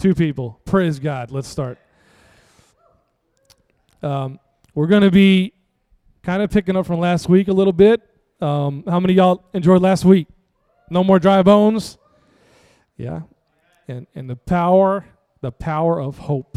2 people. Praise God. Let's start. We're going to be kind of picking up from last week a little bit. How many of y'all enjoyed last week? No more dry bones? Yeah. And the power of hope.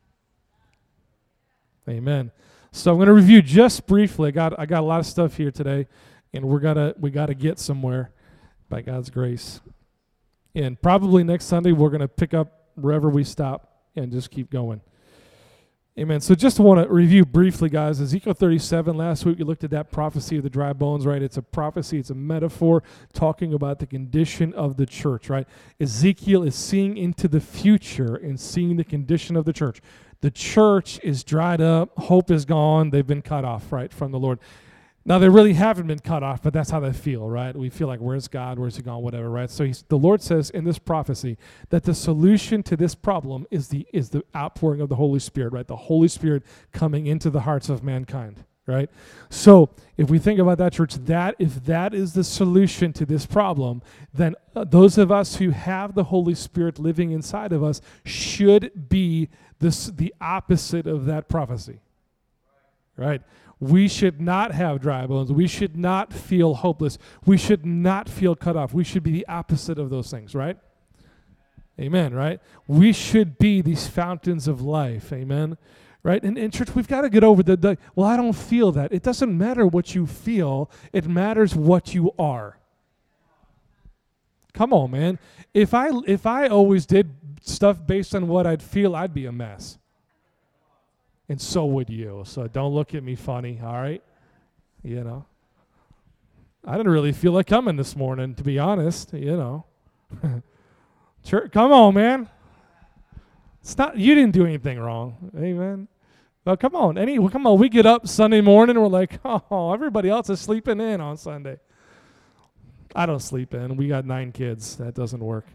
Amen. So I'm going to review just briefly. I got a lot of stuff here today, and we gotta get somewhere by God's grace. And probably next Sunday we're going to pick up wherever we stop and just keep going. Amen. So just want to review briefly, guys. Ezekiel 37, last week we looked at that prophecy of the dry bones, right? It's a prophecy, it's a metaphor talking about the condition of the church, right? Ezekiel is seeing into the future and seeing the condition of the church. The church is dried up, hope is gone, they've been cut off, right, from the Lord. Now, they really haven't been cut off, but that's how they feel, right? We feel like, where's God? Where's he gone? Whatever, right? So the Lord says in this prophecy that the solution to this problem is the outpouring of the Holy Spirit, right? The Holy Spirit coming into the hearts of mankind, right? So if we think about that, church, if that is the solution to this problem, then those of us who have the Holy Spirit living inside of us should be the opposite of that prophecy, right? We should not have dry bones. We should not feel hopeless. We should not feel cut off. We should be the opposite of those things, right? Amen, right? We should be these fountains of life, amen? Right? And in church, we've got to get over well, I don't feel that. It doesn't matter what you feel. It matters what you are. Come on, man. If I always did stuff based on what I'd feel, I'd be a mess. And so would you. So don't look at me funny, all right? You know. I didn't really feel like coming this morning, to be honest, you know. Church, come on, man. It's not, you didn't do anything wrong. Amen. Well, come on. We get up Sunday morning, we're like, oh, everybody else is sleeping in on Sunday. I don't sleep in. We got 9 kids. That doesn't work.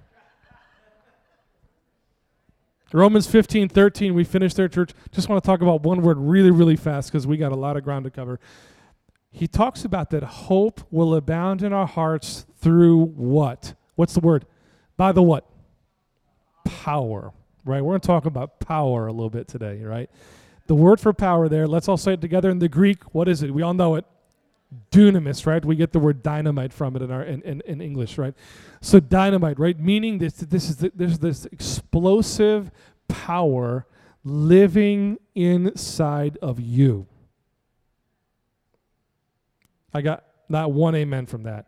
Romans 15:13, we finished there, church. Just want to talk about one word really, really fast because we got a lot of ground to cover. He talks about that hope will abound in our hearts through what? What's the word? By the what? Power, right? We're going to talk about power a little bit today, right? The word for power there, let's all say it together in the Greek. What is it? We all know it. Dunamis, right? We get the word dynamite from it in English, right? So dynamite, right? Meaning there's this explosive power living inside of you. I got not one amen from that.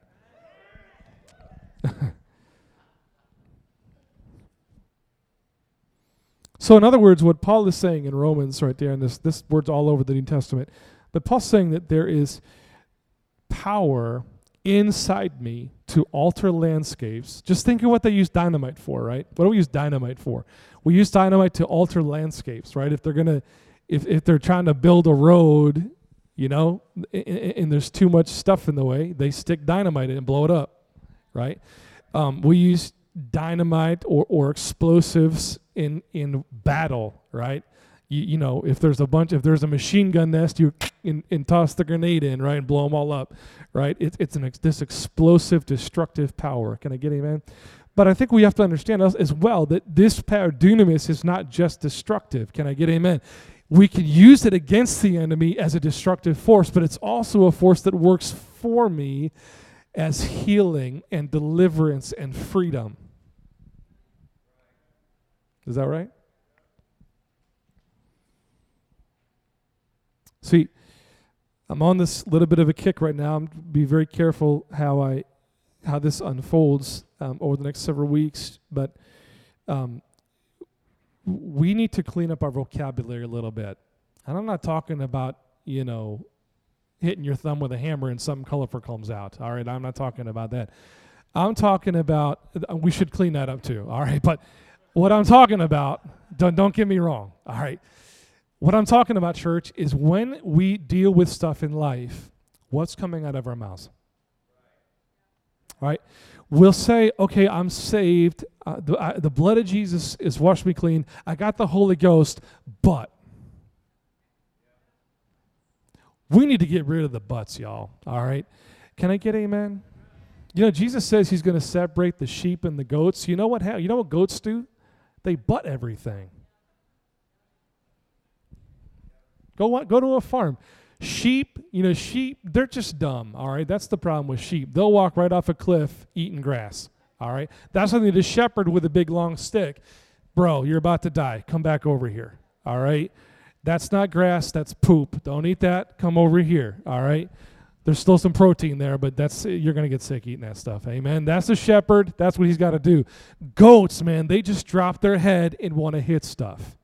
So in other words, what Paul is saying in Romans right there, and this word's all over the New Testament, but Paul's saying that there is power inside me to alter landscapes. Just think of what they use dynamite for, right? What do we use dynamite for? We use dynamite to alter landscapes, right? If they're trying to build a road, you know, and there's too much stuff in the way, they stick dynamite in and blow it up, right? We use dynamite or explosives in battle, right? You know, if there's a machine gun nest, you and toss the grenade in, right, and blow them all up, right? It's this explosive, destructive power. Can I get amen? But I think we have to understand as well that this power, dunamis, is not just destructive. Can I get amen? We can use it against the enemy as a destructive force, but it's also a force that works for me as healing and deliverance and freedom. Is that right? See, I'm on this little bit of a kick right now. I'm be very careful how this unfolds over the next several weeks. But we need to clean up our vocabulary a little bit. And I'm not talking about, you know, hitting your thumb with a hammer and something colorful comes out. All right, I'm not talking about that. I'm talking about, we should clean that up too. All right, but what I'm talking about, don't get me wrong. All right. What I'm talking about, church, is when we deal with stuff in life, what's coming out of our mouths? Right? We'll say, okay, I'm saved. The blood of Jesus has washed me clean. I got the Holy Ghost, but we need to get rid of the buts, y'all. All right? Can I get amen? You know, Jesus says he's going to separate the sheep and the goats. You know what goats do? They butt everything. Go to a farm. Sheep, sheep, they're just dumb, all right? That's the problem with sheep. They'll walk right off a cliff eating grass, all right? That's why they need a shepherd with a big, long stick. Bro, you're about to die. Come back over here, all right? That's not grass. That's poop. Don't eat that. Come over here, all right? There's still some protein there, but you're going to get sick eating that stuff, amen? That's a shepherd. That's what he's got to do. Goats, man, they just drop their head and want to hit stuff,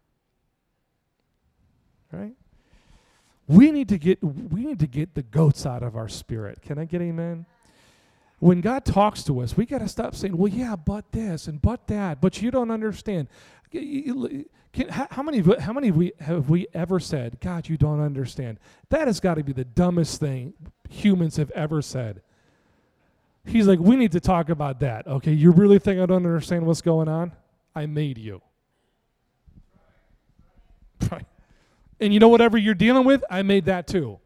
right? We need to get the goats out of our spirit. Can I get amen? When God talks to us, we got to stop saying, well, yeah, but this and but that, but you don't understand. How many have we ever said, God, you don't understand? That has got to be the dumbest thing humans have ever said. He's like, we need to talk about that. Okay, you really think I don't understand what's going on? I made you. Right. And you know whatever you're dealing with, I made that too.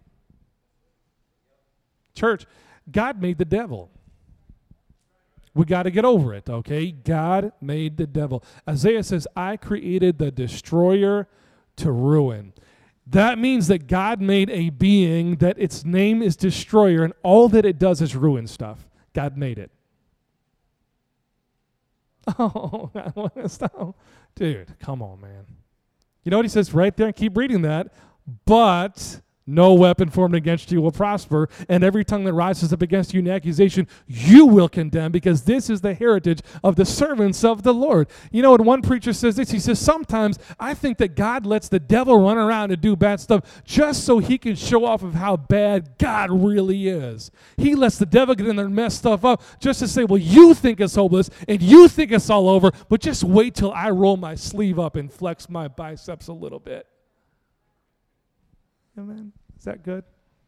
Church, God made the devil. We got to get over it, okay? God made the devil. Isaiah says, I created the destroyer to ruin. That means that God made a being that its name is destroyer, and all that it does is ruin stuff. God made it. Oh, dude, come on, man. You know what he says right there? Keep reading that. But no weapon formed against you will prosper, and every tongue that rises up against you in accusation, you will condemn, because this is the heritage of the servants of the Lord. You know, when one preacher says this, he says, sometimes I think that God lets the devil run around and do bad stuff just so he can show off of how bad God really is. He lets the devil get in there and mess stuff up just to say, well, you think it's hopeless, and you think it's all over, but just wait till I roll my sleeve up and flex my biceps a little bit. Amen. Is that good?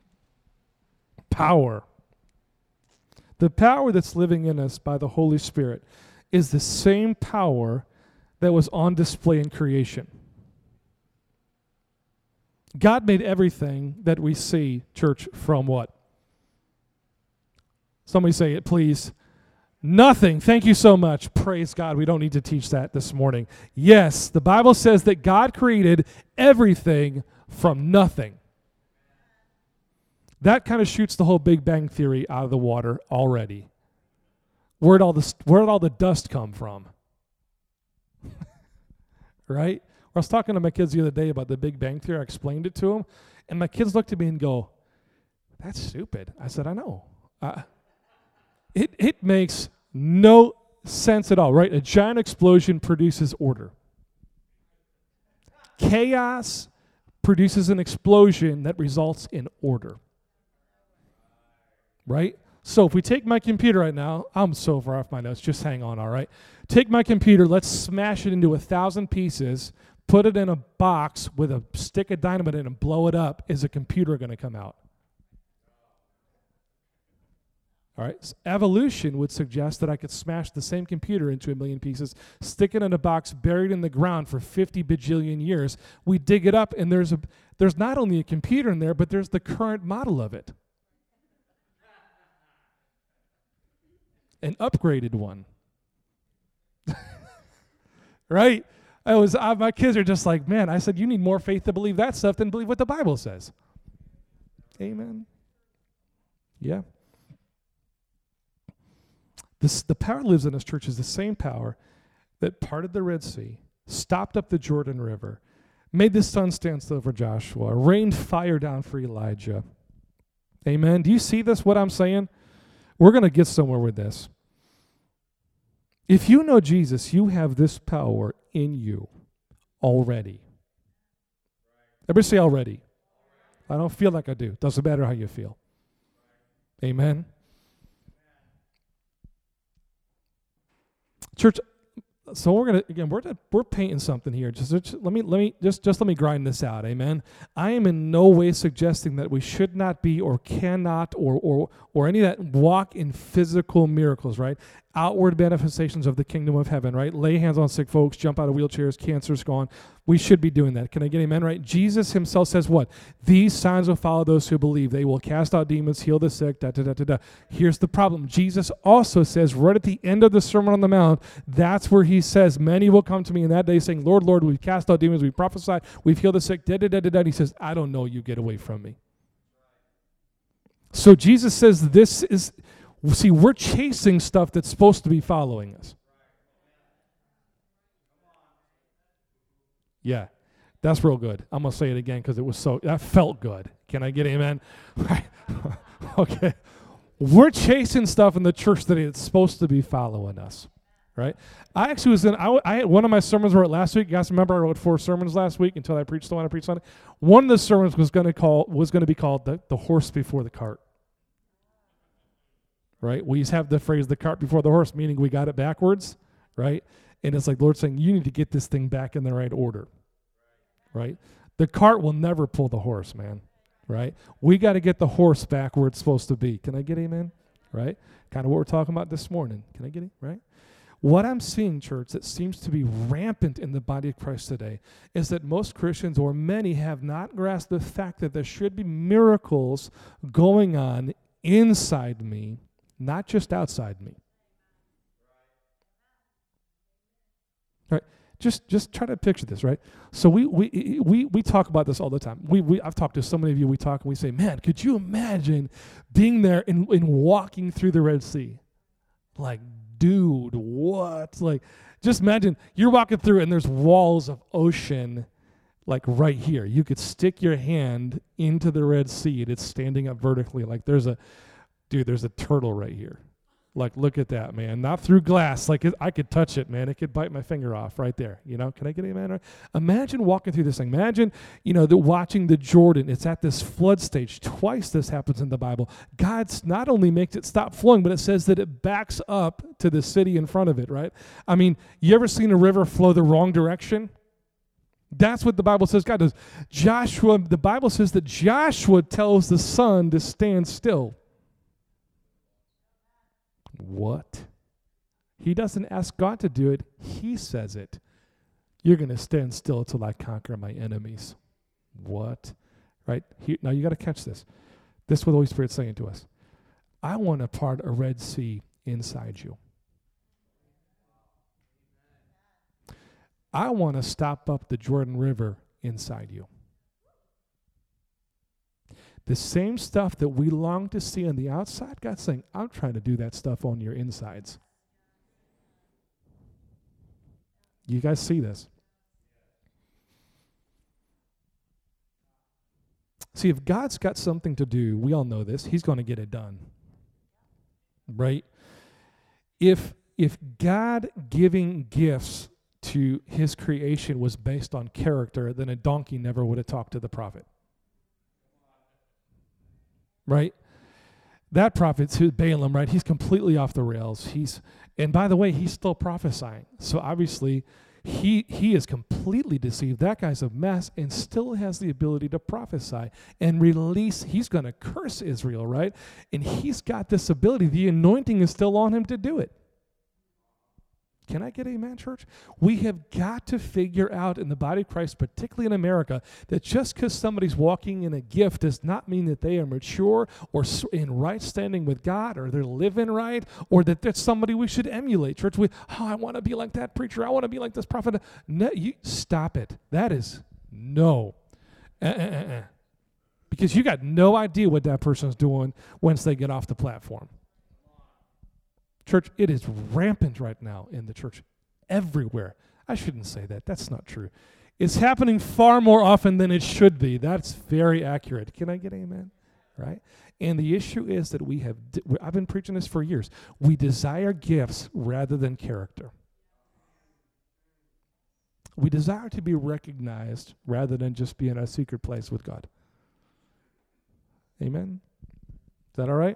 Power. The power that's living in us by the Holy Spirit is the same power that was on display in creation. God made everything that we see, church, from what? Somebody say it, please. Nothing. Thank you so much. Praise God. We don't need to teach that this morning. Yes, the Bible says that God created everything from nothing. That kind of shoots the whole Big Bang Theory out of the water already. Where did all the dust come from? Right? I was talking to my kids the other day about the Big Bang Theory. I explained it to them, and my kids looked at me and go, that's stupid. I said, I know. It makes no sense at all, right? A giant explosion produces order. Chaos produces an explosion that results in order. Right? So if we take my computer right now, I'm so far off my notes, just hang on, all right? Take my computer, let's smash it into 1,000 pieces, put it in a box with a stick of dynamite in it and blow it up. Is a computer going to come out? All right? So evolution would suggest that I could smash the same computer into 1,000,000 pieces, stick it in a box buried in the ground for 50 bajillion years. We dig it up, and there's not only a computer in there, but there's the current model of it. An upgraded one. Right? My kids are just like, man, I said, you need more faith to believe that stuff than believe what the Bible says. Amen. Yeah. The power that lives in us, church, is the same power that parted the Red Sea, stopped up the Jordan River, made the sun stand still for Joshua, rained fire down for Elijah. Amen. Do you see this, what I'm saying? We're going to get somewhere with this. If you know Jesus, you have this power in you already. Everybody say already. I don't feel like I do. Doesn't matter how you feel. Amen. Church, so we're painting something here. Just let me grind this out. Amen. I am in no way suggesting that we should not be or cannot or any of that walk in physical miracles, right? outward manifestations of the kingdom of heaven, right? Lay hands on sick folks, jump out of wheelchairs, cancer's gone. We should be doing that. Can I get amen, right? Jesus himself says what? These signs will follow those who believe. They will cast out demons, heal the sick, da. Here's the problem. Jesus also says right at the end of the Sermon on the Mount, that's where he says, many will come to me in that day saying, Lord, Lord, we've cast out demons, we've prophesied, we've healed the sick, da. And he says, I don't know you, get away from me. So Jesus says this is, see, we're chasing stuff that's supposed to be following us. Yeah, that's real good. I'm going to say it again because that felt good. Can I get amen? Right. Okay. We're chasing stuff in the church that it's supposed to be following us, right? I actually was I had one of my sermons wrote last week. You guys remember I wrote 4 sermons last week until I preached the one I preached Sunday? One of the sermons was going to be called the horse before the cart. Right? We have the phrase, the cart before the horse, meaning we got it backwards, right? And it's like the Lord's saying, you need to get this thing back in the right order, right? The cart will never pull the horse, man, right? We got to get the horse back where it's supposed to be. Can I get amen? Right? Kind of what we're talking about this morning. Can I get it? Right? What I'm seeing, church, that seems to be rampant in the body of Christ today is that most Christians, or many, have not grasped the fact that there should be miracles going on inside me, not just outside me. Right? Just try to picture this, right? So we talk about this all the time. I've talked to so many of you, we talk and we say, man, could you imagine being there and walking through the Red Sea? Like, dude, what? Like, just imagine you're walking through and there's walls of ocean like right here. You could stick your hand into the Red Sea and it's standing up vertically. Like there's a turtle right here. Like, look at that, man. Not through glass. Like, I could touch it, man. It could bite my finger off right there. You know, can I get amen? Imagine walking through this thing. Imagine, watching the Jordan. It's at this flood stage. Twice this happens in the Bible. God's not only makes it stop flowing, but it says that it backs up to the city in front of it, right? I mean, you ever seen a river flow the wrong direction? That's what the Bible says God does. The Bible says that Joshua tells the sun to stand still. What? He doesn't ask God to do it. He says it. You're going to stand still till I conquer my enemies. What? Right? Now you got to catch this. This is what the Holy Spirit's saying to us. I want to part a Red Sea inside you. I want to stop up the Jordan River inside you. The same stuff that we long to see on the outside, God's saying, I'm trying to do that stuff on your insides. You guys see this? See, if God's got something to do, we all know this, he's going to get it done. Right? If God giving gifts to his creation was based on character, then a donkey never would have talked to the prophet. Right? That prophet's Balaam, right? He's completely off the rails. And by the way, he's still prophesying. So obviously, he is completely deceived. That guy's a mess and still has the ability to prophesy and release. He's going to curse Israel, right? And he's got this ability. The anointing is still on him to do it. Can I get amen, church? We have got to figure out in the body of Christ, particularly in America, that just because somebody's walking in a gift does not mean that they are mature or in right standing with God or they're living right or that that's somebody we should emulate. Church, I want to be like that preacher. I want to be like this prophet. No, you stop it. That is no. Because you got no idea what that person's doing once they get off the platform. Church, it is rampant right now in the church everywhere. I shouldn't say that. That's not true. It's happening far more often than it should be. That's very accurate. Can I get amen? Right? And the issue is that I've been preaching this for years. We desire gifts rather than character. We desire to be recognized rather than just be in a secret place with God. Amen? Is that all right?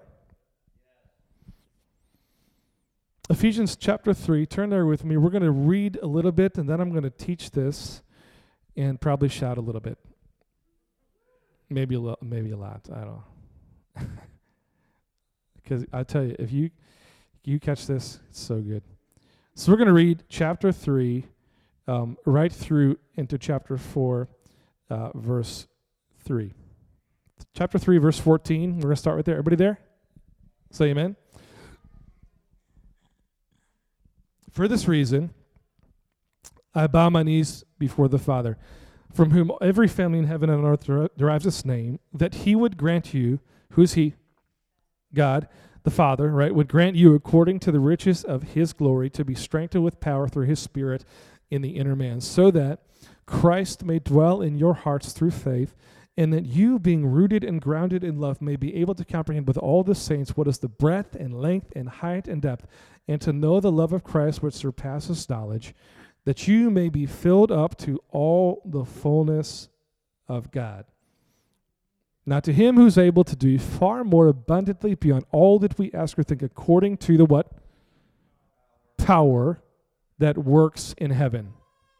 Ephesians chapter 3, turn there with me. We're going to read a little bit, and then I'm going to teach this and probably shout a little bit. Maybe a lot. I don't know. Because I tell you, if you You catch this? It's so good. So we're going to read chapter 3 right through into chapter 4, verse 3. Chapter 3, verse 14. We're going to start right there. Everybody there? Say amen. For this reason, I bow my knees before the Father, from whom every family in heaven and on earth derives its name, that he would grant you, who is he? God, the Father, right, would grant you according to the riches of his glory to be strengthened with power through his Spirit in the inner man, so that Christ may dwell in your hearts through faith, and that you, being rooted and grounded in love, may be able to comprehend with all the saints what is the breadth and length and height and depth, and to know the love of Christ which surpasses knowledge, that you may be filled up to all the fullness of God. Now to him who's able to do far more abundantly beyond all that we ask or think, according to the what? Power that works in heaven.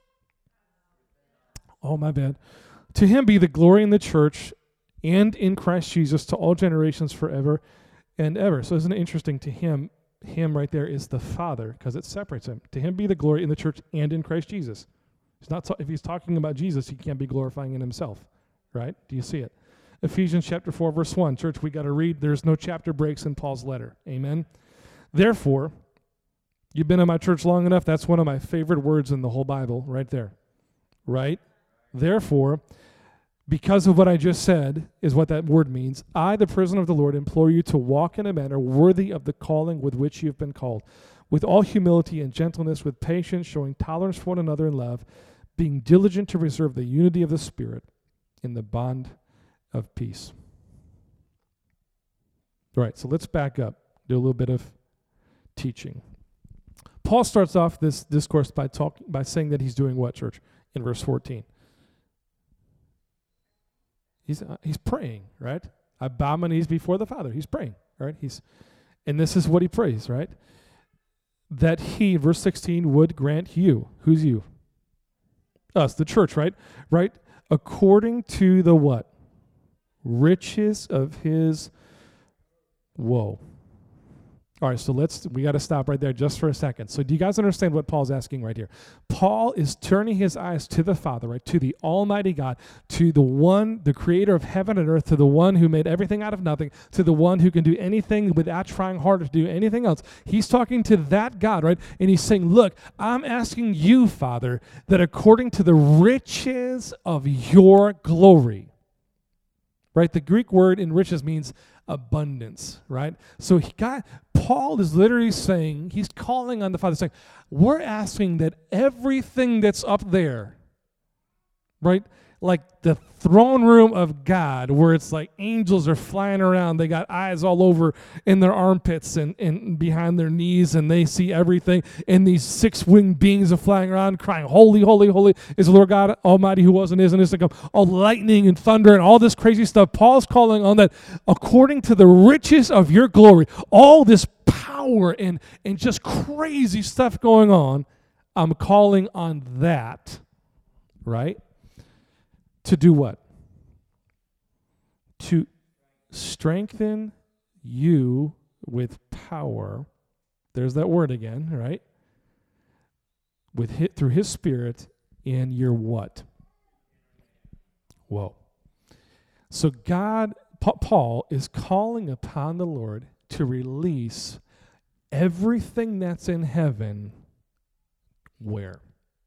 Oh, my bad. To him be the glory in the church and in Christ Jesus to all generations forever and ever. So isn't it interesting? To him right there is the Father, because it separates him. To him be the glory in the church and in Christ Jesus. He's not if he's talking about Jesus, he can't be glorifying in himself, right? Do you see it? Ephesians chapter 4, verse 1. Church, we got to read. There's no chapter breaks in Paul's letter. Amen? Therefore, you've been in my church long enough. That's one of my favorite words in the whole Bible right there, right? Therefore, because of what I just said is what that word means, I, the prisoner of the Lord, implore you to walk in a manner worthy of the calling with which you have been called, with all humility and gentleness, with patience, showing tolerance for one another in love, being diligent to preserve the unity of the Spirit in the bond of peace. All right, so let's back up, do a little bit of teaching. Paul starts off this discourse by saying that he's doing what, church? In verse 14. He's praying, right? I bow my knees before the Father. He's praying, right? And this is what he prays, right? That he, verse 16, would grant you. Who's you? Us, the church, right? Right? According to the what? Riches of his woe. All right, so we got to stop right there just for a second. So do you guys understand what Paul's asking right here? Paul is turning his eyes to the Father, right, to the Almighty God, to the one, the creator of heaven and earth, to the one who made everything out of nothing, to the one who can do anything without trying harder to do anything else. He's talking to that God, right? And he's saying, look, I'm asking you, Father, that according to the riches of your glory, right? The Greek word in riches means abundance, right? So Paul is literally saying, he's calling on the Father, saying, we're asking that everything that's up there, right? Like the throne room of God, where it's like angels are flying around. They got eyes all over in their armpits and behind their knees, and they see everything. And these six-winged beings are flying around crying, holy, holy, holy is the Lord God Almighty, who was and is to come. All lightning and thunder and all this crazy stuff. Paul's calling on that according to the riches of your glory. All this power and just crazy stuff going on. I'm calling on that, right? To do what? To strengthen you with power. There's that word again, right? Through his Spirit in your what? Whoa. So Paul is calling upon the Lord to release everything that's in heaven. Where?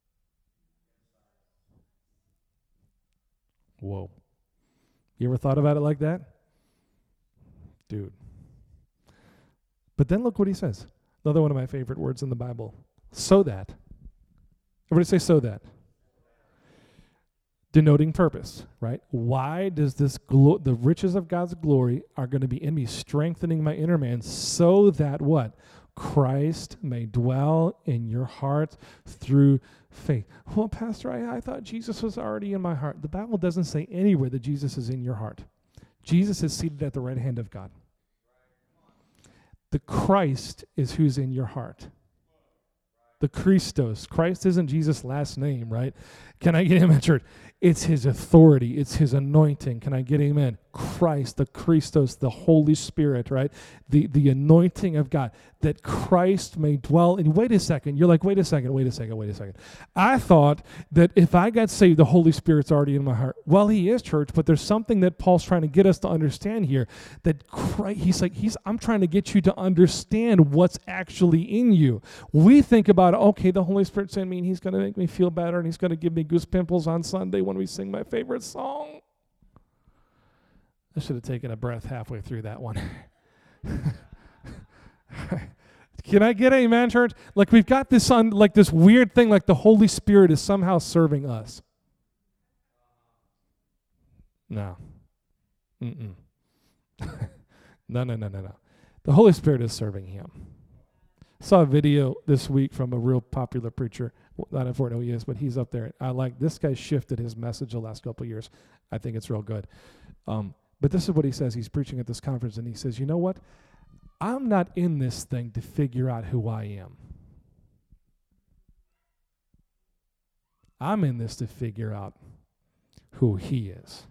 Whoa. You ever thought about it like that? Dude. But then look what he says. Another one of my favorite words in the Bible. So that. Everybody say so that. Denoting purpose, right? Why does the riches of God's glory are going to be in me, strengthening my inner man, so that what? Christ may dwell in your heart through faith. Well, Pastor, I thought Jesus was already in my heart. The Bible doesn't say anywhere that Jesus is in your heart. Jesus is seated at the right hand of God. The Christ is who's in your heart. The Christos. Christ isn't Jesus' last name, right? Can I get him in church? It's his authority. It's his anointing. Can I get amen? Christ, the Christos, the Holy Spirit, right? The anointing of God, that Christ may dwell in. Wait a second. You're like, wait a second. I thought that if I got saved, the Holy Spirit's already in my heart. Well, he is, church, but there's something that Paul's trying to get us to understand here, that Christ, I'm trying to get you to understand what's actually in you. We think about, okay, the Holy Spirit's in me, and he's going to make me feel better, and he's going to give me goose pimples on Sunday when we sing my favorite song. I should have taken a breath halfway through that one. Can I get amen, church? Like we've got this on, like this weird thing, like the Holy Spirit is somehow serving us. No. No. The Holy Spirit is serving him. I saw a video this week from a real popular preacher. I don't know who he is, but he's up there. I like this guy shifted his message the last couple of years. I think it's real good. But this is what he says. He's preaching at this conference, and he says, you know what? I'm not in this thing to figure out who I am. I'm in this to figure out who he is.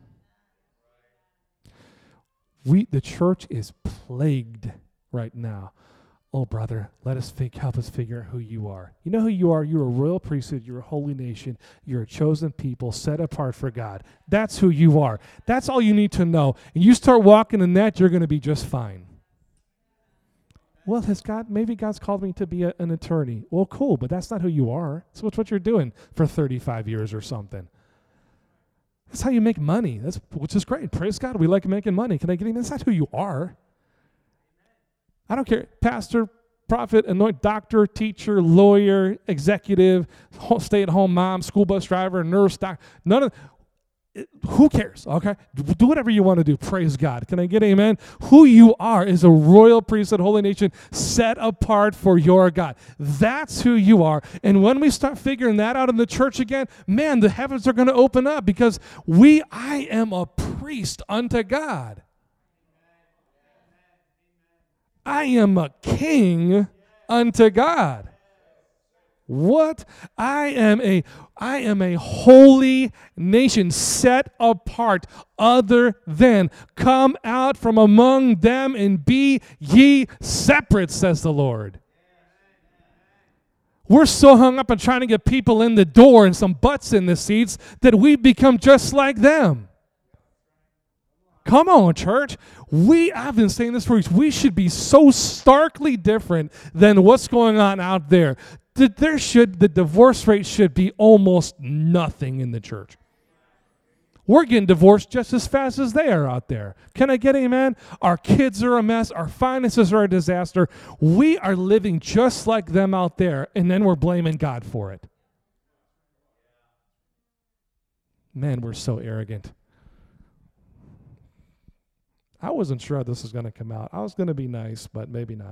The church is plagued right now. Oh, brother, help us figure out who you are. You know who you are? You're a royal priesthood. You're a holy nation. You're a chosen people set apart for God. That's who you are. That's all you need to know. And you start walking in that, you're going to be just fine. Well, maybe God's called me to be an attorney. Well, cool, but that's not who you are. So it's what you're doing for 35 years or something. That's how you make money. Which is great. Praise God. We like making money. Can I get in? That's not who you are. I don't care. Pastor, prophet, anointed doctor, teacher, lawyer, executive, stay-at-home mom, school bus driver, nurse, doctor. Who cares? Okay? Do whatever you want to do. Praise God. Can I get amen? Who you are is a royal priesthood, holy nation, set apart for your God. That's who you are. And when we start figuring that out in the church again, man, the heavens are going to open up because I am a priest unto God. I am a king unto God. What? I am a holy nation set apart, other than. Come out from among them and be ye separate, says the Lord. We're so hung up on trying to get people in the door and some butts in the seats that we become just like them. Come on, church. I've been saying this for weeks. We should be so starkly different than what's going on out there. The divorce rate should be almost nothing in the church. We're getting divorced just as fast as they are out there. Can I get amen? Our kids are a mess. Our finances are a disaster. We are living just like them out there, and then we're blaming God for it. Man, we're so arrogant. I wasn't sure how this was going to come out. I was going to be nice, but maybe not.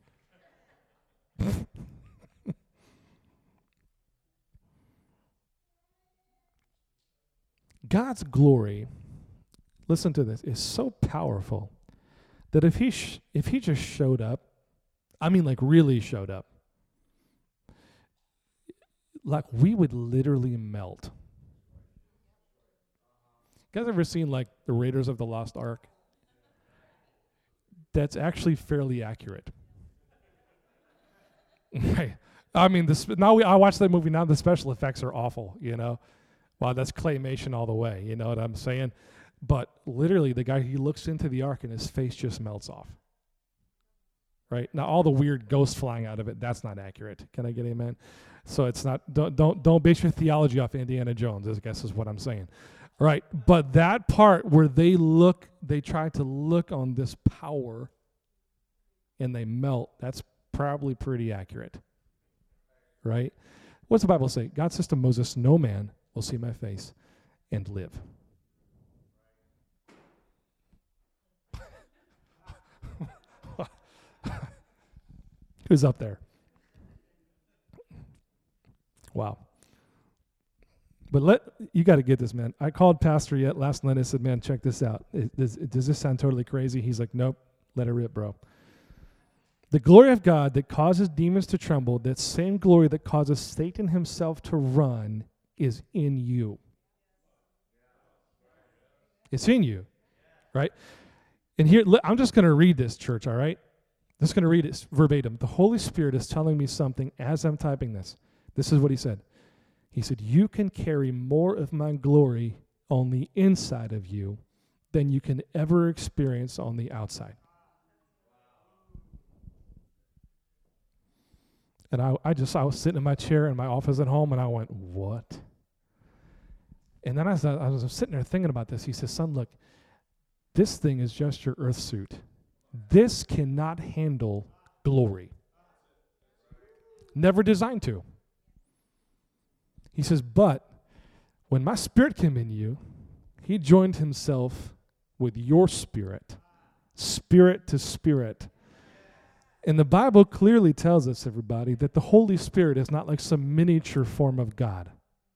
God's glory, listen to this, is so powerful that if he just showed up, I mean like really showed up, like we would literally melt. You guys ever seen like the Raiders of the Lost Ark? That's actually fairly accurate. Right. I mean, I watch that movie now. The special effects are awful. Wow, that's claymation all the way. You know what I'm saying? But literally, the guy, he looks into the ark and his face just melts off. Right now, all the weird ghosts flying out of it. That's not accurate. Can I get amen? So it's not. Don't base your theology off Indiana Jones. I guess is what I'm saying. Right, but that part where they try to look on this power and they melt, that's probably pretty accurate. Right? What's the Bible say? God says to Moses, no man will see my face and live. Who's up there? Wow. But you got to get this, man. I called Pastor last night. I said, man, check this out. Does this sound totally crazy? He's like, nope, let it rip, bro. The glory of God that causes demons to tremble, that same glory that causes Satan himself to run, is in you. It's in you, right? And here, I'm just going to read this, church, all right? I'm just going to read it verbatim. The Holy Spirit is telling me something as I'm typing this. This is what he said. He said, you can carry more of my glory on the inside of you than you can ever experience on the outside. And I was sitting in my chair in my office at home, and I went, what? And then I was sitting there thinking about this. He says, son, look, this thing is just your earth suit. This cannot handle glory. Never designed to. He says, but when my spirit came in you, he joined himself with your spirit to spirit. And the Bible clearly tells us, everybody, that the Holy Spirit is not like some miniature form of God.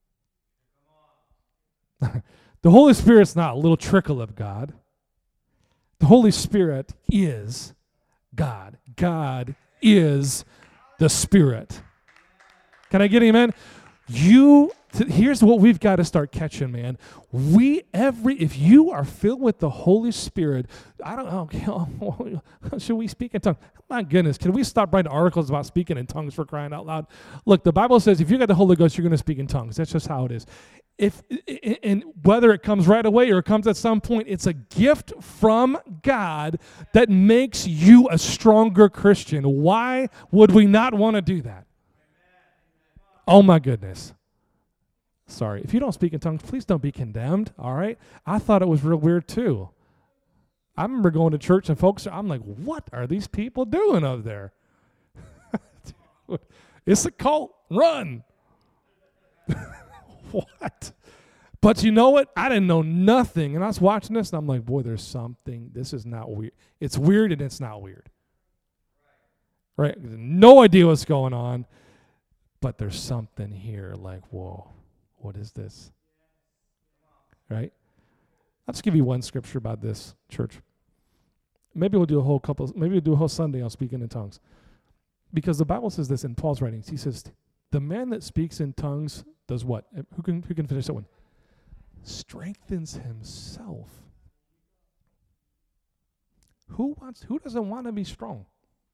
The Holy Spirit's not a little trickle of God. The Holy Spirit is God. God is the Spirit. Can I get an amen? Here's what we've got to start catching, man. If you are filled with the Holy Spirit, I don't know, should we speak in tongues? My goodness, can we stop writing articles about speaking in tongues for crying out loud? Look, the Bible says if you got the Holy Ghost, you're going to speak in tongues. That's just how it is. And whether it comes right away or it comes at some point, it's a gift from God that makes you a stronger Christian. Why would we not want to do that? Oh my goodness. Sorry. If you don't speak in tongues, please don't be condemned, all right? I thought it was real weird too. I remember going to church and folks, I'm like, what are these people doing up there? Dude, it's a cult. Run. What? But you know what? I didn't know nothing. And I was watching this, and I'm like, boy, there's something. This is not weird. It's weird, and it's not weird. Right? No idea what's going on. But there's something here like, whoa, what is this? Right? I'll just give you one scripture about this, church. Maybe we'll do a whole Sunday on speaking in tongues. Because the Bible says this in Paul's writings. He says, the man that speaks in tongues does what? Who can finish that one? Strengthens himself. Who doesn't want to be strong?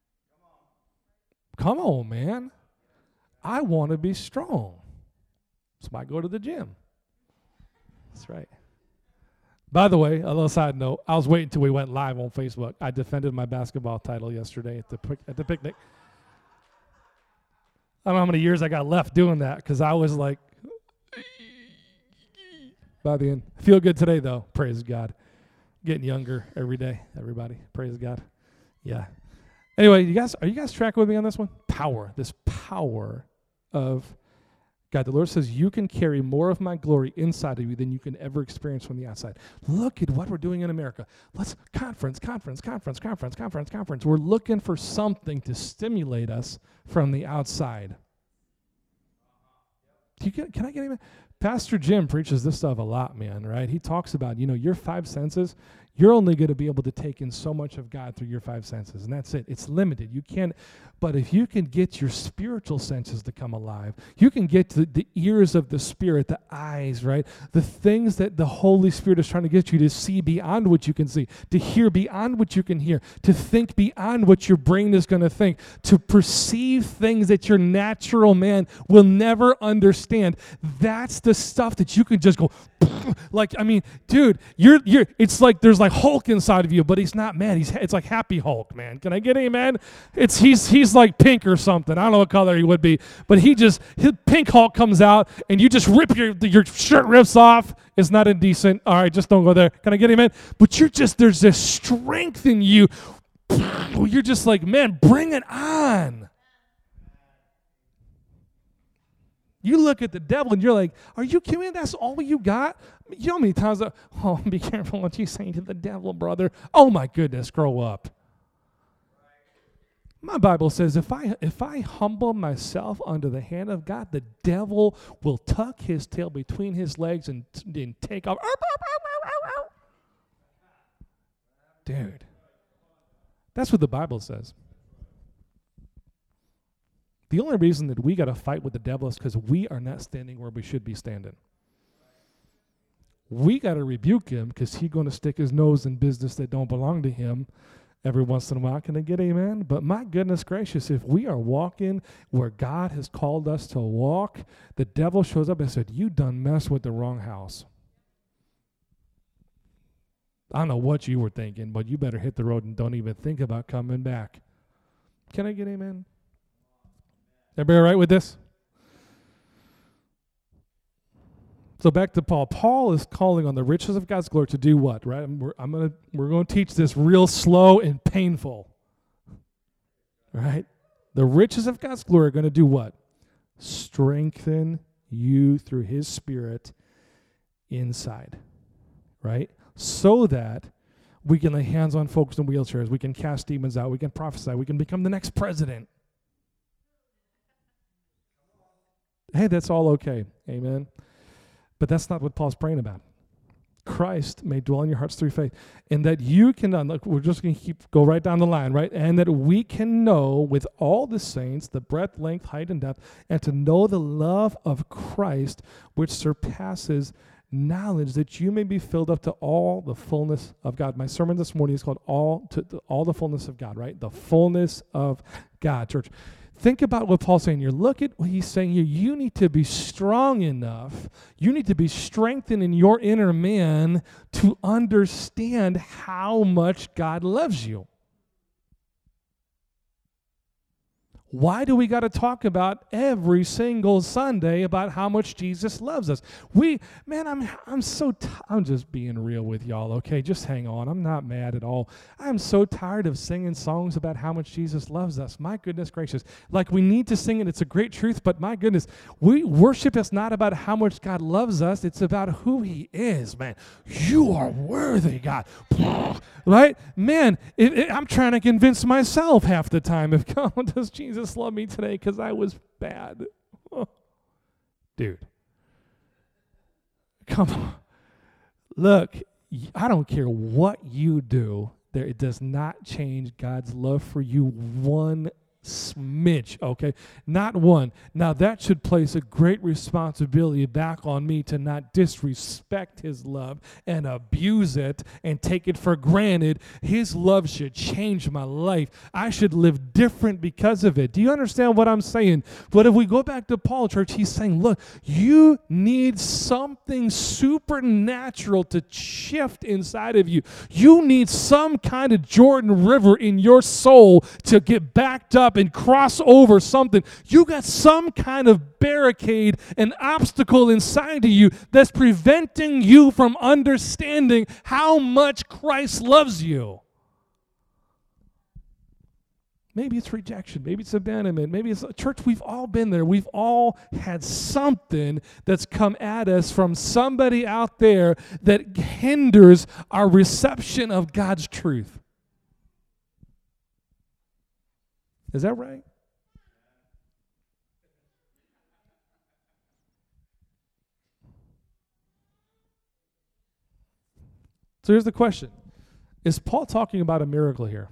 Come on, man. I want to be strong. So I go to the gym. That's right. By the way, a little side note, I was waiting until we went live on Facebook. I defended my basketball title yesterday at the picnic. I don't know how many years I got left doing that because I was like, by the end. Feel good today, though. Praise God. Getting younger every day, everybody. Praise God. Yeah. Anyway, are you guys tracking with me on this one? This power of God. The Lord says, you can carry more of my glory inside of you than you can ever experience from the outside. Look at what we're doing in America. Let's conference. We're looking for something to stimulate us from the outside. Can I get him? Pastor Jim preaches this stuff a lot, man, right? He talks about, your five senses. You're only going to be able to take in so much of God through your five senses, and that's it. It's limited. You can't, but if you can get your spiritual senses to come alive, you can get to the ears of the Spirit, the eyes, right? The things that the Holy Spirit is trying to get you to see beyond what you can see, to hear beyond what you can hear, to think beyond what your brain is going to think, to perceive things that your natural man will never understand. That's the stuff that you can just go, dude, it's like there's like Hulk inside of you, but he's not mad. It's like Happy Hulk, man. Can I get amen? He's like pink or something. I don't know what color he would be, but his pink Hulk comes out and you just rip your shirt rips off. It's not indecent. All right, just don't go there. Can I get amen? But there's this strength in you. You're just like, man, bring it on. You look at the devil and you're like, are you kidding me? That's all you got? You know how many times, be careful what you say to the devil, brother. Oh my goodness, grow up. My Bible says if I humble myself under the hand of God, the devil will tuck his tail between his legs and take off. Dude, that's what the Bible says. The only reason that we got to fight with the devil is because we are not standing where we should be standing. We got to rebuke him because he's going to stick his nose in business that don't belong to him every once in a while. Can I get amen? But my goodness gracious, if we are walking where God has called us to walk, the devil shows up and said, you done messed with the wrong house. I don't know what you were thinking, but you better hit the road and don't even think about coming back. Can I get amen? Everybody all right with this? So back to Paul. Paul is calling on the riches of God's glory to do what, right? We're going to teach this real slow and painful, right? The riches of God's glory are going to do what? Strengthen you through his Spirit inside, right? So that we can lay hands on folks in wheelchairs, we can cast demons out, we can prophesy, we can become the next president. Hey, that's all okay. Amen. But that's not what Paul's praying about. Christ may dwell in your hearts through faith, and that you can, look, we're just going to go right down the line, right? And that we can know with all the saints the breadth, length, height, and depth, and to know the love of Christ, which surpasses knowledge, that you may be filled up to all the fullness of God. My sermon this morning is called all the fullness of God, right? The fullness of God, church. Think about what Paul's saying here. Look at what he's saying here. You need to be strong enough. You need to be strengthened in your inner man to understand how much God loves you. Why do we got to talk about every single Sunday about how much Jesus loves us? I'm just being real with y'all, okay? Just hang on. I'm not mad at all. I'm so tired of singing songs about how much Jesus loves us. My goodness gracious. Like, we need to sing it. It's a great truth, but my goodness, worship is not about how much God loves us. It's about who he is, man. You are worthy, God. Right? Man, I'm trying to convince myself half the time, if God does Jesus love me today because I was bad. Dude. Come on. Look, I don't care what you do. It does not change God's love for you one smidge, okay? Not one. Now, that should place a great responsibility back on me to not disrespect his love and abuse it and take it for granted. His love should change my life. I should live different because of it. Do you understand what I'm saying? But if we go back to Paul, church, he's saying, look, you need something supernatural to shift inside of you. You need some kind of Jordan River in your soul to get backed up and cross over something. You got some kind of barricade, an obstacle inside of you that's preventing you from understanding how much Christ loves you. Maybe it's rejection. Maybe it's abandonment. Maybe it's church. We've all been there. We've all had something that's come at us from somebody out there that hinders our reception of God's truth. Is that right? So here's the question. Is Paul talking about a miracle here?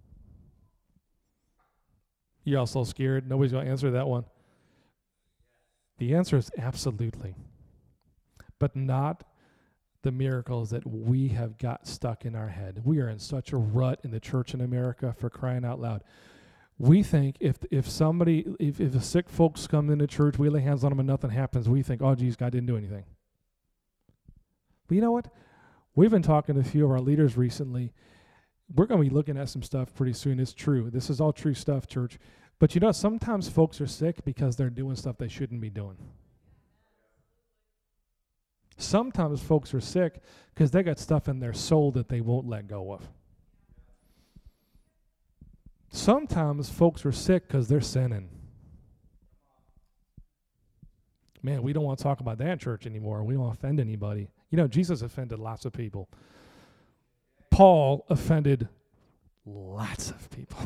You all so scared? Nobody's going to answer that one. The answer is absolutely. But not the miracles that we have got stuck in our head. We are in such a rut in the church in America, for crying out loud. We think if the sick folks come into church, we lay hands on them and nothing happens, we think, oh, geez, God didn't do anything. But you know what? We've been talking to a few of our leaders recently. We're going to be looking at some stuff pretty soon. It's true. This is all true stuff, church. But you know, sometimes folks are sick because they're doing stuff they shouldn't be doing. Sometimes folks are sick because they got stuff in their soul that they won't let go of. Sometimes folks are sick because they're sinning. Man, we don't want to talk about that in church anymore. We don't offend anybody. You know, Jesus offended lots of people. Paul offended lots of people.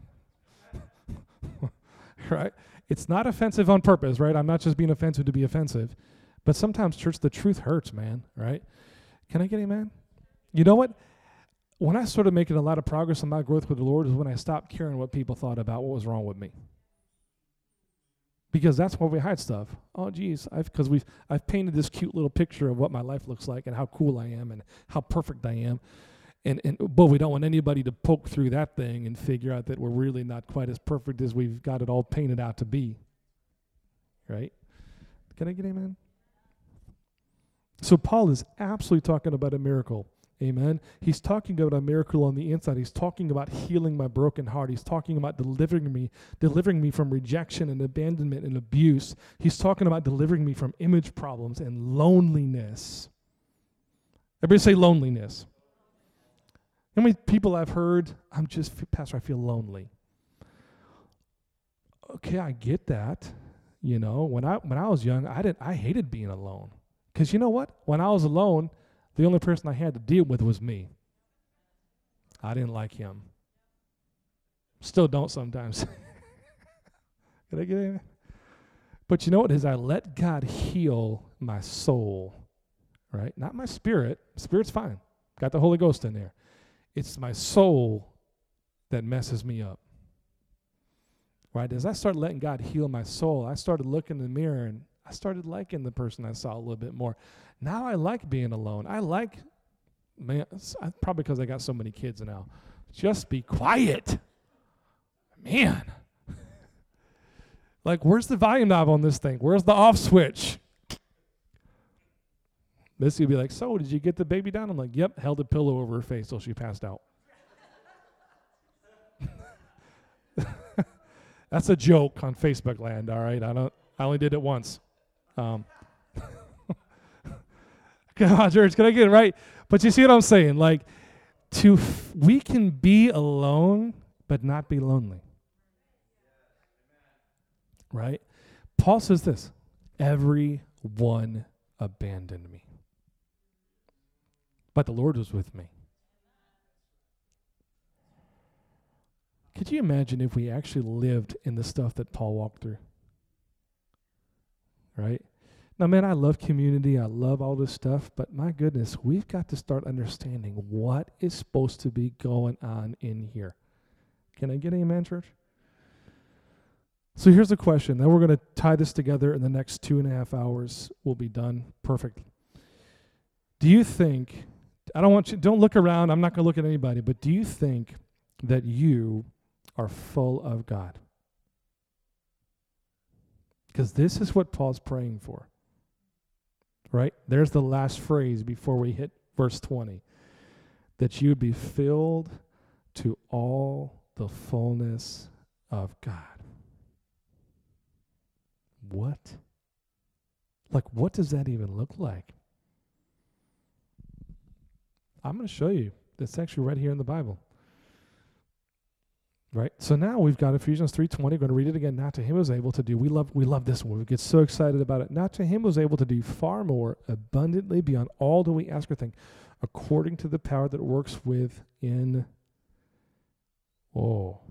Right? It's not offensive on purpose, right? I'm not just being offensive to be offensive. But sometimes, church, the truth hurts, man, right? Can I get amen? You know what? When I started making a lot of progress in my growth with the Lord is when I stopped caring what people thought about what was wrong with me. Because that's why we hide stuff. Oh, geez, I've painted this cute little picture of what my life looks like and how cool I am and how perfect I am. But we don't want anybody to poke through that thing and figure out that we're really not quite as perfect as we've got it all painted out to be. Right? Can I get amen? So Paul is absolutely talking about a miracle. Amen. He's talking about a miracle on the inside. He's talking about healing my broken heart. He's talking about delivering me from rejection and abandonment and abuse. He's talking about delivering me from image problems and loneliness. Everybody say loneliness. How many people I've heard, Pastor, I feel lonely. Okay, I get that. You know, when I was young, I hated being alone. Because you know what? When I was alone, the only person I had to deal with was me. I didn't like him. Still don't sometimes. Can I get in? But you know what? As I let God heal my soul, right? Not my spirit. Spirit's fine. Got the Holy Ghost in there. It's my soul that messes me up. Right? As I started letting God heal my soul, I started looking in the mirror and I started liking the person I saw a little bit more. Now I like being alone. Probably because I got so many kids now. Just be quiet. Man. Like, where's the volume knob on this thing? Where's the off switch? Missy would be like, so did you get the baby down? I'm like, yep, held a pillow over her face till she passed out. That's a joke on Facebook land, all right? I only did it once. Come on, church, can I get it right? But you see what I'm saying? Like, we can be alone, but not be lonely. Right? Paul says this, everyone abandoned me, but the Lord was with me. Could you imagine if we actually lived in the stuff that Paul walked through? Right? Now, man, I love community. I love all this stuff. But my goodness, we've got to start understanding what is supposed to be going on in here. Can I get an amen, church? So here's the question. Then we're going to tie this together in the next 2.5 hours. We'll be done. Perfect. Do you think, don't look around. I'm not going to look at anybody. But do you think that you are full of God? Because this is what Paul's praying for. Right? There's the last phrase before we hit verse 20. That you would be filled to all the fullness of God. What? Like, what does that even look like? I'm going to show you. It's actually right here in the Bible. Right? So now we've got Ephesians 3:20. We're going to read it again. Now to him who was able to do. We love this one. We get so excited about it. Now to him who was able to do far more abundantly beyond all that we ask or think, according to the power that works within. Oh.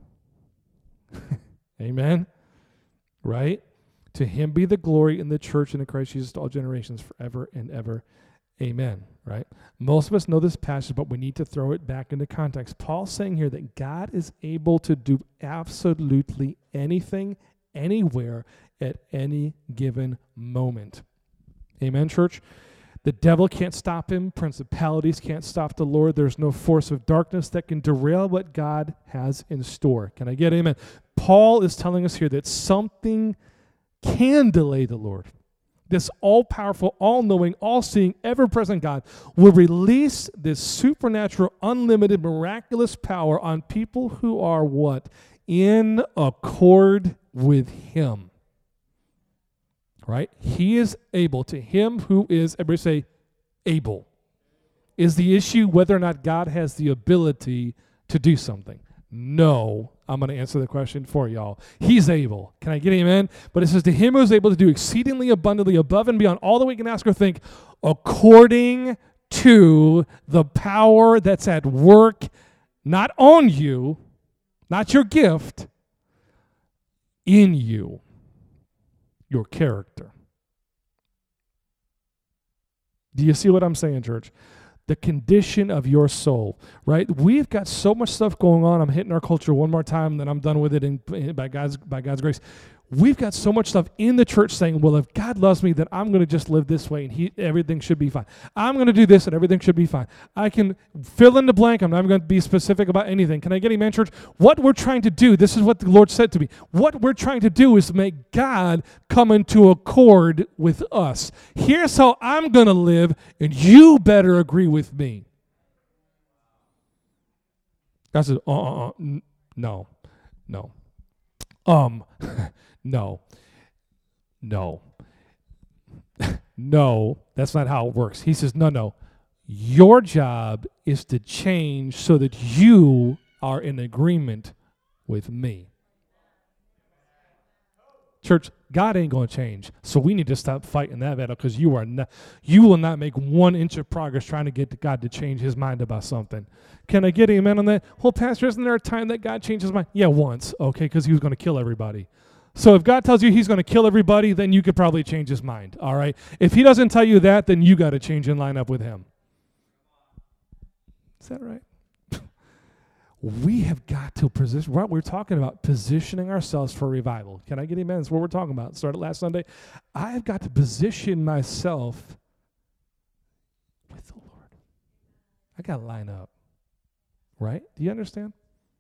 Amen? Right? To him be the glory in the church and in Christ Jesus to all generations forever and ever. Amen, right? Most of us know this passage, but we need to throw it back into context. Paul's saying here that God is able to do absolutely anything, anywhere, at any given moment. Amen, church? The devil can't stop him. Principalities can't stop the Lord. There's no force of darkness that can derail what God has in store. Can I get amen? Paul is telling us here that something can delay the Lord. This all-powerful, all-knowing, all-seeing, ever-present God will release this supernatural, unlimited, miraculous power on people who are what? In accord with him. Right? He is able. To him who is, everybody say, able. Is the issue whether or not God has the ability to do something? No. I'm going to answer the question for y'all. He's able. Can I get amen? But it says, to him who is able to do exceedingly abundantly above and beyond all that we can ask or think, according to the power that's at work, not on you, not your gift, in you, your character. Do you see what I'm saying, church? The condition of your soul, right? We've got so much stuff going on. I'm hitting our culture one more time, and then I'm done with it by God's grace. We've got so much stuff in the church saying, well, if God loves me, then I'm going to just live this way and everything should be fine. I'm going to do this and everything should be fine. I can fill in the blank. I'm not going to be specific about anything. Can I get amen, church? What we're trying to do, this is what the Lord said to me. What we're trying to do is make God come into accord with us. Here's how I'm going to live, and you better agree with me. God said, no. No. No. No, that's not how it works. He says, no. Your job is to change so that you are in agreement with me. Church, God ain't going to change. So we need to stop fighting that battle, because you will not make 1 inch of progress trying to get God to change his mind about something. Can I get amen on that? Well, Pastor, isn't there a time that God changed his mind? Yeah, once, okay, because he was going to kill everybody. So if God tells you he's going to kill everybody, then you could probably change his mind, all right? If he doesn't tell you that, then you got to change and line up with him. Is that right? We have got to position, what we're talking about, positioning ourselves for revival. Can I get amen? That's what we're talking about. Started last Sunday. I have got to position myself with the Lord. I got to line up, right? Do you understand?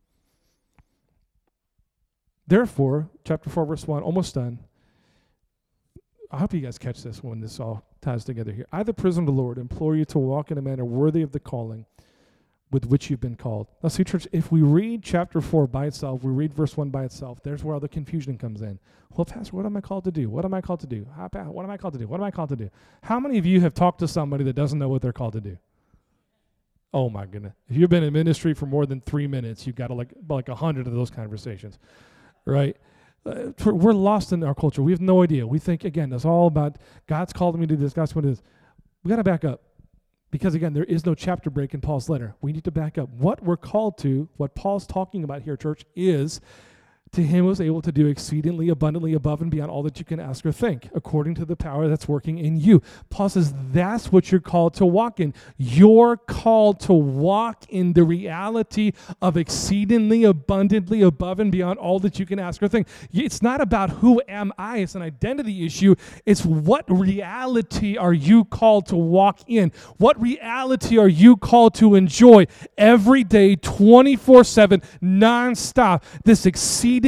Therefore, chapter 4, verse 1, almost done. I hope you guys catch this when this all ties together here. I, the prisoner of the Lord, implore you to walk in a manner worthy of the calling with which you've been called. Now, see, church, if we read chapter 4 by itself, we read verse 1 by itself, there's where all the confusion comes in. Well, Pastor, what am I called to do? What am I called to do? What am I called to do? What am I called to do? How many of you have talked to somebody that doesn't know what they're called to do? Oh, my goodness. If you've been in ministry for more than 3 minutes, you've got like 100 of those conversations. Right? We're lost in our culture. We have no idea. We think, again, it's all about God's called me to do this, God's called me to do this. We got to back up. Because, again, there is no chapter break in Paul's letter. We need to back up. What we're called to, what Paul's talking about here, church, is to him who is able to do exceedingly abundantly above and beyond all that you can ask or think, according to the power that's working in you. Paul says that's what you're called to walk in. You're called to walk in the reality of exceedingly abundantly above and beyond all that you can ask or think. It's not about who am I. It's an identity issue. It's what reality are you called to walk in? What reality are you called to enjoy every day, 24/7, nonstop? This exceedingly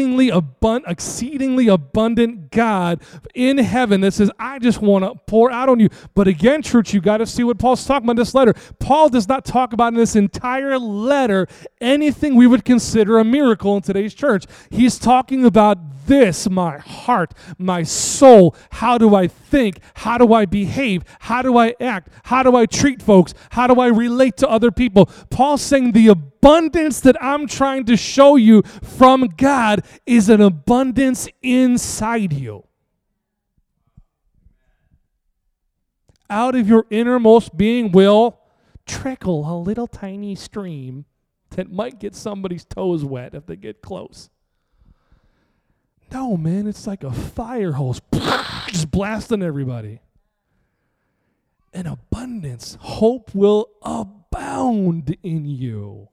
abundant God in heaven that says, I just want to pour out on you. But again, church, you got to see what Paul's talking about in this letter. Paul does not talk about in this entire letter anything we would consider a miracle in today's church. He's talking about this, my heart, my soul. How do I think? How do I behave? How do I act? How do I treat folks? How do I relate to other people? Paul's saying the abundance that I'm trying to show you from God is an abundance inside you. Out of your innermost being will trickle a little tiny stream that might get somebody's toes wet if they get close. No, man, it's like a fire hose just blasting everybody. In abundance, hope will abound in you.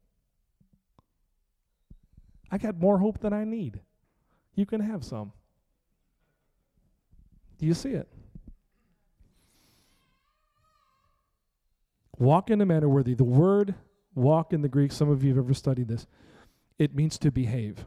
I got more hope than I need. You can have some. Do you see it? Walk in a manner worthy. The word walk in the Greek, some of you have ever studied this, it means to behave.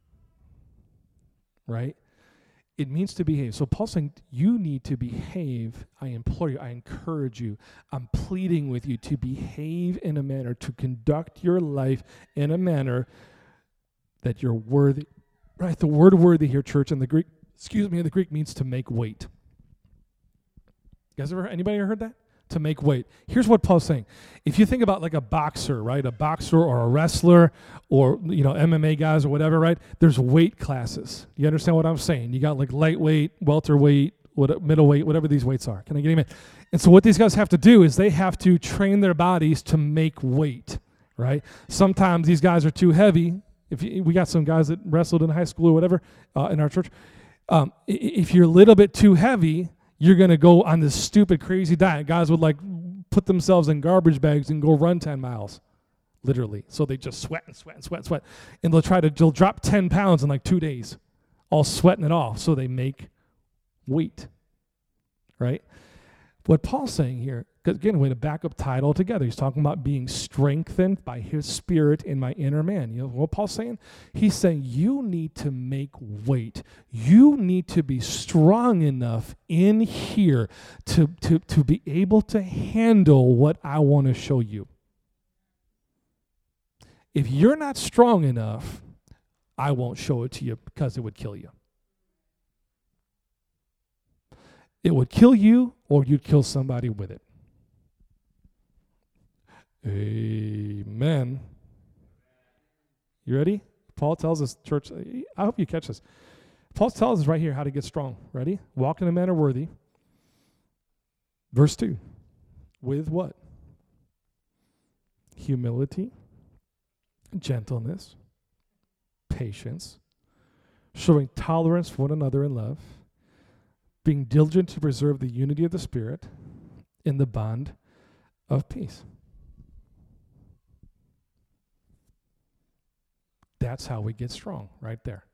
Right? It means to behave. So Paul's saying, you need to behave. I implore you, I encourage you, I'm pleading with you to behave in a manner, to conduct your life in a that you're worthy. Right? The word worthy here, church, in the Greek, in the Greek means to make weight. You guys anybody ever heard that? To make weight. Here's what Paul's saying. If you think about like a boxer, right? A boxer or a wrestler or, MMA guys or whatever, right? There's weight classes. You understand what I'm saying? You got like lightweight, welterweight, middleweight, whatever these weights are. Can I get him in? And so what these guys have to do is they have to train their bodies to make weight, right? Sometimes these guys are too heavy. We got some guys that wrestled in high school or whatever in our church. If you're a little bit too heavy, you're going to go on this stupid, crazy diet. Guys would like put themselves in garbage bags and go run 10 miles, literally. So they just sweat. And they'll drop 10 pounds in like 2 days. all sweating it off, so they make weight, right? What Paul's saying here, because again, we're going to back up Tide altogether. He's talking about being strengthened by his spirit in my inner man. You know what Paul's saying? He's saying you need to make weight. You need to be strong enough in here to be able to handle what I want to show you. If you're not strong enough, I won't show it to you because it would kill you. It would kill you, or you'd kill somebody with it. Amen. You ready? Paul tells us, church, I hope you catch this. Paul tells us right here how to get strong. Ready? Walk in a manner worthy. Verse 2. With what? Humility, gentleness, patience, showing tolerance for one another in love, being diligent to preserve the unity of the Spirit in the bond of peace. That's how we get strong, right there.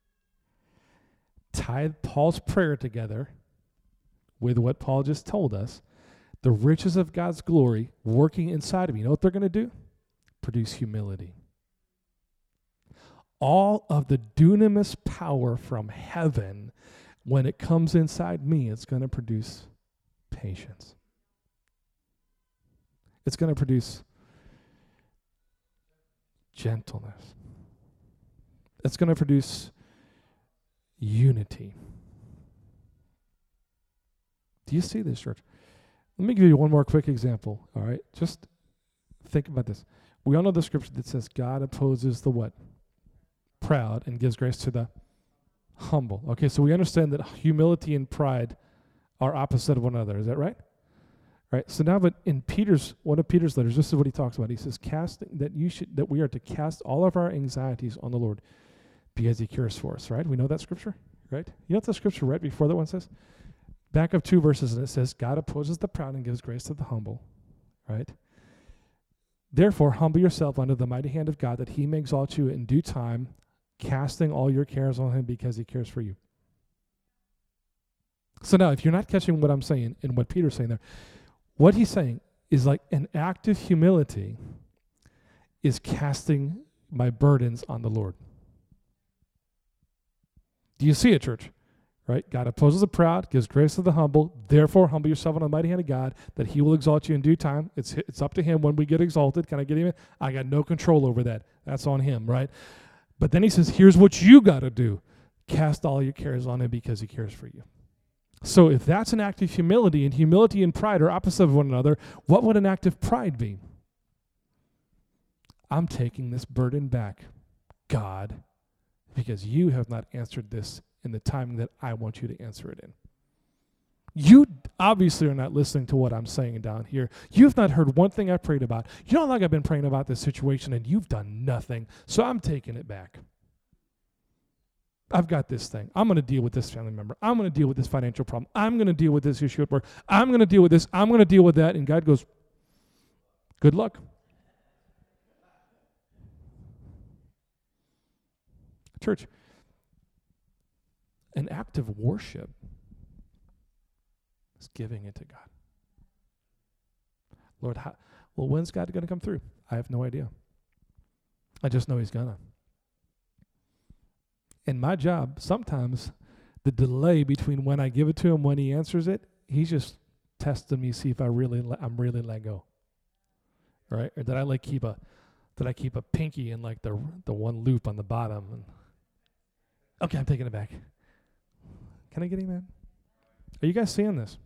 Tie Paul's prayer together with what Paul just told us, the riches of God's glory working inside of you. You know what they're going to do? Produce humility. All of the dunamis power from heaven, when it comes inside me, it's going to produce patience. It's going to produce gentleness. It's going to produce unity. Do you see this, church? Let me give you one more quick example, all right? Just think about this. We all know the scripture that says God opposes the what? Proud, and gives grace to the humble. Okay, so we understand that humility and pride are opposite of one another. Is that right? Right. So now, but in one of Peter's letters, this is what he talks about. He says, that we are to cast all of our anxieties on the Lord because he cares for us, right? We know that scripture, right? You know what the scripture right before that one says? Back up 2 verses, and it says, God opposes the proud and gives grace to the humble, right? Therefore, humble yourself under the mighty hand of God, that he may exalt you in due time, casting all your cares on him because he cares for you. So now, if you're not catching what I'm saying and what Peter's saying there, what he's saying is like an act of humility is casting my burdens on the Lord. Do you see it, church? Right? God opposes the proud, gives grace to the humble. Therefore, humble yourself under the mighty hand of God, that he will exalt you in due time. It's up to him when we get exalted. Can I get him in? I got no control over that. That's on him, right? But then he says, here's what you got to do. Cast all your cares on him because he cares for you. So if that's an act of humility, and humility and pride are opposite of one another, what would an act of pride be? I'm taking this burden back, God, because you have not answered this in the timing that I want you to answer it in. You obviously are not listening to what I'm saying down here. You've not heard one thing I prayed about. You don't like I've been praying about this situation and you've done nothing, so I'm taking it back. I've got this thing. I'm going to deal with this family member. I'm going to deal with this financial problem. I'm going to deal with this issue at work. I'm going to deal with this. I'm going to deal with that. And God goes, good luck. Church, an act of worship is giving it to God. Lord, when's God going to come through? I have no idea. I just know he's going to. And my job, sometimes the delay between when I give it to him, when he answers it, he's just testing me, see if I'm really let go. Right? Or did I keep a pinky in like the one loop on the bottom? And okay, I'm taking it back. Can I get him in? Are you guys seeing this?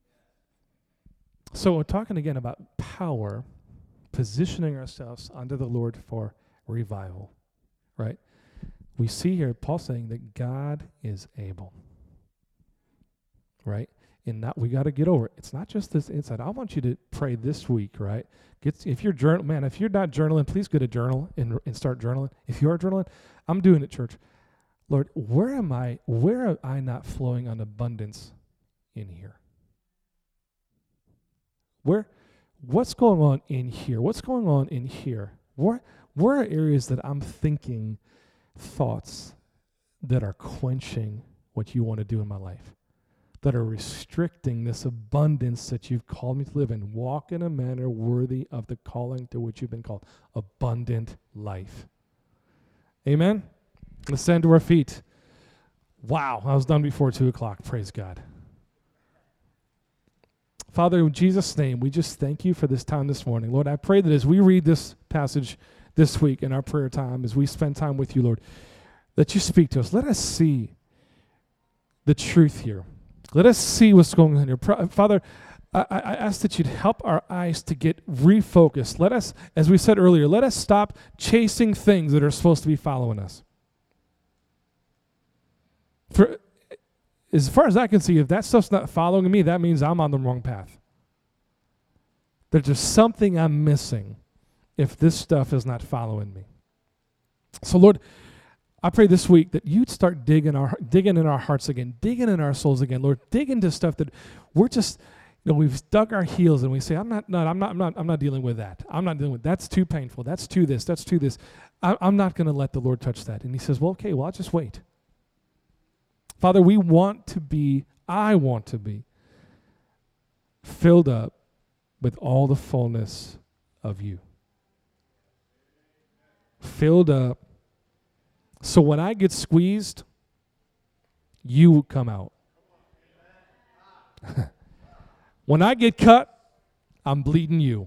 So we're talking again about power, positioning ourselves under the Lord for revival, right? We see here Paul saying that God is able, right? And we got to get over it. It's not just this inside. I want you to pray this week, right? If you're if you're not journaling, please get a journal and start journaling. If you are journaling, I'm doing it, church. Lord, where am I not flowing on abundance in here? What's going on in here? What's going on in here? Where are areas that I'm thinking thoughts that are quenching what you want to do in my life, that are restricting this abundance that you've called me to live in. Walk in a manner worthy of the calling to which you've been called. Abundant life. Amen? Let's stand to our feet. Wow, I was done before 2 o'clock. Praise God. Father, in Jesus' name, we just thank you for this time this morning. Lord, I pray that as we read this passage this week in our prayer time, as we spend time with you, Lord, that you speak to us. Let us see the truth here. Let us see what's going on here. Father, I ask that you'd help our eyes to get refocused. Let us, as we said earlier, let us stop chasing things that are supposed to be following us. For as far as I can see, if that stuff's not following me, that means I'm on the wrong path. There's just something I'm missing if this stuff is not following me. So, Lord, I pray this week that you'd start digging in our hearts again, digging in our souls again, Lord. Dig into stuff that we're just, we've dug our heels and we say, I'm not dealing with that. I'm not dealing with that's too painful. That's too this. That's too this. I'm not going to let the Lord touch that. And He says, well, okay, I'll just wait. Father, I want to be filled up with all the fullness of you. Filled up. So when I get squeezed, you come out. When I get cut, I'm bleeding you.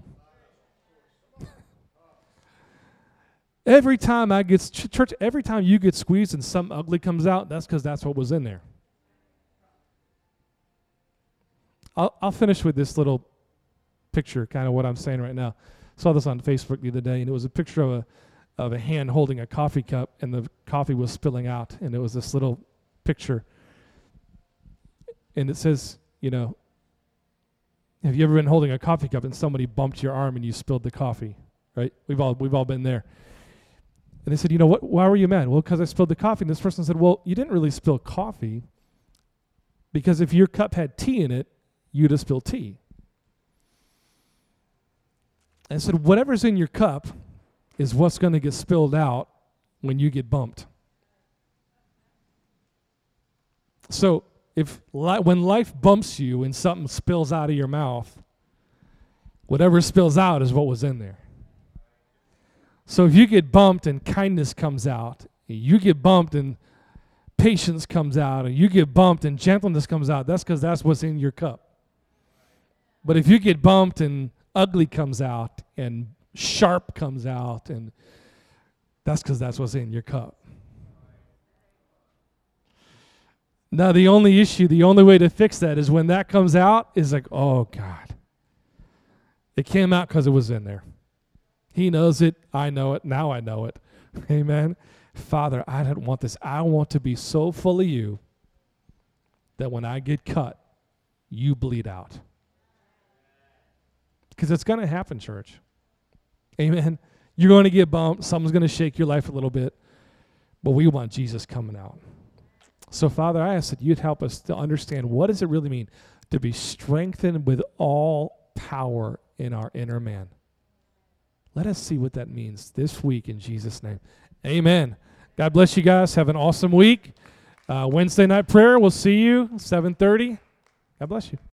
Every time I get, church, every time you get squeezed and something ugly comes out, that's because that's what was in there. I'll finish with this little picture, kind of what I'm saying right now. Saw this on Facebook the other day, and it was a picture of a hand holding a coffee cup, and the coffee was spilling out, and it was this little picture. And it says, have you ever been holding a coffee cup and somebody bumped your arm and you spilled the coffee, right? We've all been there. And they said, why were you mad? Well, because I spilled the coffee. And this person said, well, you didn't really spill coffee, because if your cup had tea in it, you'd have spilled tea. And I said, whatever's in your cup is what's going to get spilled out when you get bumped. So when life bumps you and something spills out of your mouth, whatever spills out is what was in there. So if you get bumped and kindness comes out, you get bumped and patience comes out, and you get bumped and gentleness comes out, that's because that's what's in your cup. But if you get bumped and ugly comes out and sharp comes out, and that's because that's what's in your cup. Now the only way to fix that is when that comes out is like, oh God. It came out because it was in there. He knows it. I know it. Now I know it. Amen. Father, I don't want this. I want to be so full of you that when I get cut, you bleed out. Because it's going to happen, church. Amen. You're going to get bumped. Someone's going to shake your life a little bit. But we want Jesus coming out. So, Father, I ask that you'd help us to understand, what does it really mean to be strengthened with all power in our inner man? Let us see what that means this week in Jesus' name. Amen. God bless you guys. Have an awesome week. Wednesday night prayer. We'll see you 7:30. God bless you.